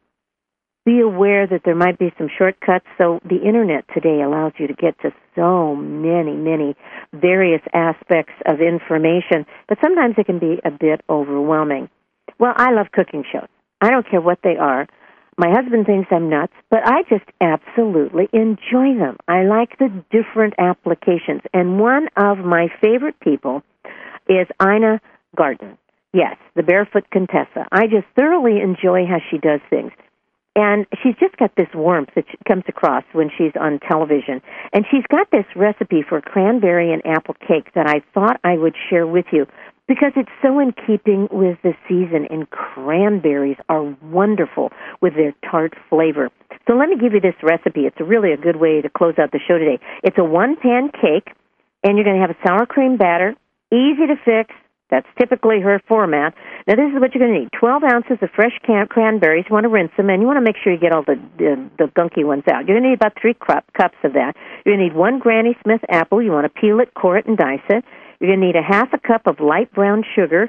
be aware that there might be some shortcuts. So the Internet today allows you to get to so many, many various aspects of information, but sometimes it can be a bit overwhelming. Well, I love cooking shows. I don't care what they are. My husband thinks I'm nuts, but I just absolutely enjoy them. I like the different applications. And one of my favorite people is Ina Garten. Yes, the Barefoot Contessa. I just thoroughly enjoy how she does things. And she's just got this warmth that comes across when she's on television. And she's got this recipe for cranberry and apple cake that I thought I would share with you, because it's so in keeping with the season, and cranberries are wonderful with their tart flavor. So let me give you this recipe. It's really a good way to close out the show today. It's a one-pan cake, and you're going to have a sour cream batter, easy to fix. That's typically her format. Now, this is what you're going to need. twelve ounces of fresh can- cranberries. You want to rinse them, and you want to make sure you get all the, the, the gunky ones out. You're going to need about three cup, cups of that. You're going to need one Granny Smith apple. You want to peel it, core it, and dice it. You're going to need a half a cup of light brown sugar.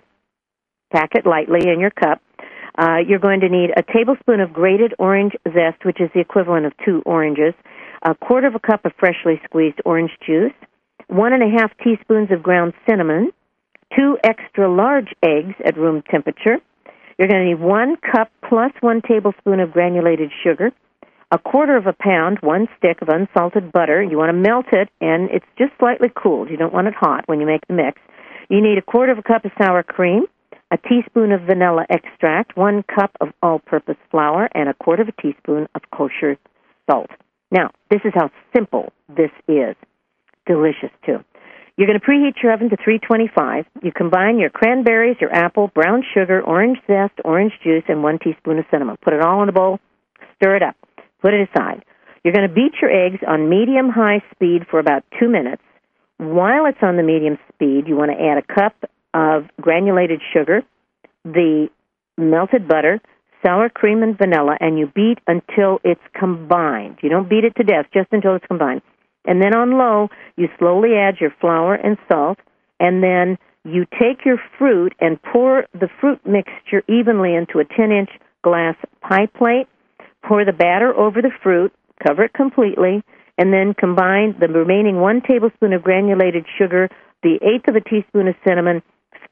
Pack it lightly in your cup. Uh, you're going to need a tablespoon of grated orange zest, which is the equivalent of two oranges, a quarter of a cup of freshly squeezed orange juice, one and a half teaspoons of ground cinnamon, two extra large eggs at room temperature. You're going to need one cup plus one tablespoon of granulated sugar, a quarter of a pound, one stick of unsalted butter. You want to melt it, and it's just slightly cooled. You don't want it hot when you make the mix. You need a quarter of a cup of sour cream, a teaspoon of vanilla extract, one cup of all-purpose flour, and a quarter of a teaspoon of kosher salt. Now, this is how simple this is. Delicious, too. You're going to preheat your oven to three twenty-five. You combine your cranberries, your apple, brown sugar, orange zest, orange juice, and one teaspoon of cinnamon. Put it all in a bowl. Stir it up. Put it aside. You're going to beat your eggs on medium-high speed for about two minutes. While it's on the medium speed, you want to add a cup of granulated sugar, the melted butter, sour cream, and vanilla, and you beat until it's combined. You don't beat it to death, just until it's combined. And then on low, you slowly add your flour and salt, and then you take your fruit and pour the fruit mixture evenly into a ten-inch glass pie plate. Pour the batter over the fruit, cover it completely, and then combine the remaining one tablespoon of granulated sugar, the eighth of a teaspoon of cinnamon,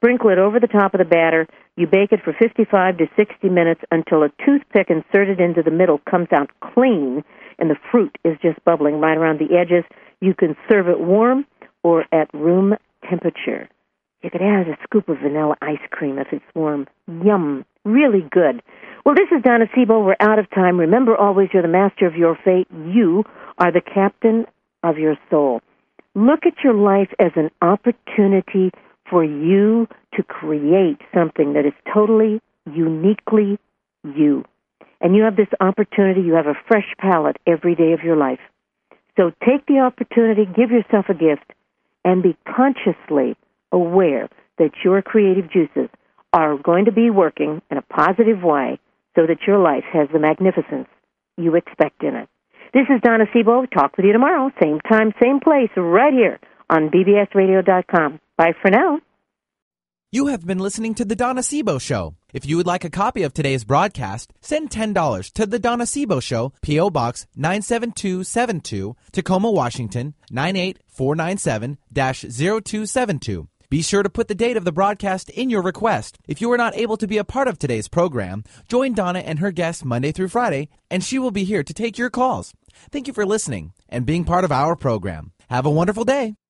sprinkle it over the top of the batter. You bake it for fifty-five to sixty minutes until a toothpick inserted into the middle comes out clean and the fruit is just bubbling right around the edges. You can serve it warm or at room temperature. You could add a scoop of vanilla ice cream if it's warm. Yum. Really good. Well, this is Donna Sebo. We're out of time. Remember always, you're the master of your fate. You are the captain of your soul. Look at your life as an opportunity for you to create something that is totally, uniquely you. And you have this opportunity. You have a fresh palette every day of your life. So take the opportunity, give yourself a gift, and be consciously aware that your creative juices are going to be working in a positive way so that your life has the magnificence you expect in it. This is Donna Sebo. Talk with you tomorrow, same time, same place, right here on B B S radio dot com. Bye for now. You have been listening to The Donna Sebo Show. If you would like a copy of today's broadcast, send ten dollars to The Donna Sebo Show, P O. Box nine seven two seven two, Tacoma, Washington, nine eight four nine seven dash zero two seven two. Be sure to put the date of the broadcast in your request. If you are not able to be a part of today's program, join Donna and her guests Monday through Friday, and she will be here to take your calls. Thank you for listening and being part of our program. Have a wonderful day.